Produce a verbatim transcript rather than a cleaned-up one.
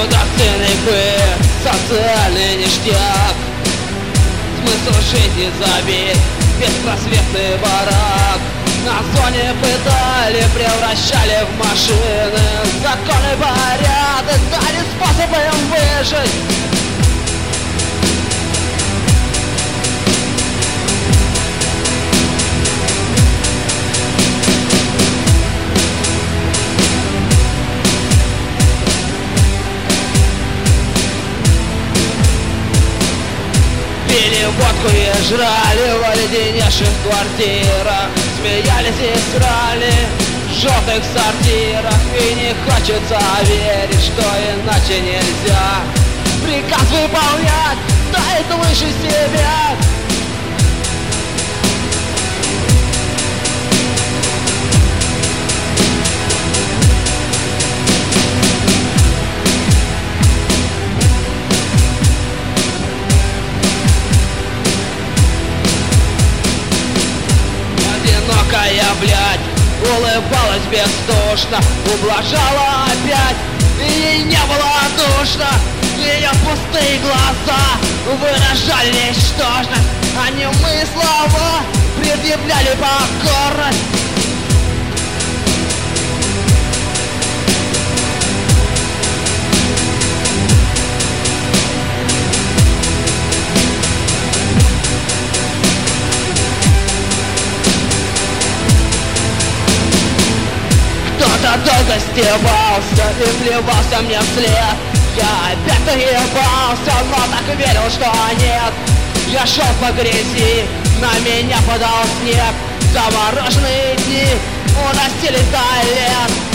Государственный быт, социальный ништяк, смысл жизни забит, беспросветный барак. На зоне пытали, превращали в машины. Закон и порядок дали способ им выжить. Пили водку и жрали в оледеневших квартирах, смеялись и срали в желтых сортирах. И не хочется верить, что иначе нельзя. Приказ выполнять стоит выше себя. Одинокая, блядь, улыбалась бездушно, ублажала опять, и ей не было душно. Ее пустые глаза выражали ничтожность, а немые слова предъявляли покорность. Кто-то долго стебался и плевался мне вслед. Я опять наебался, но так верил, что нет. Я шел по грязи, на меня падал снег. Замороженные дни уносились до лет.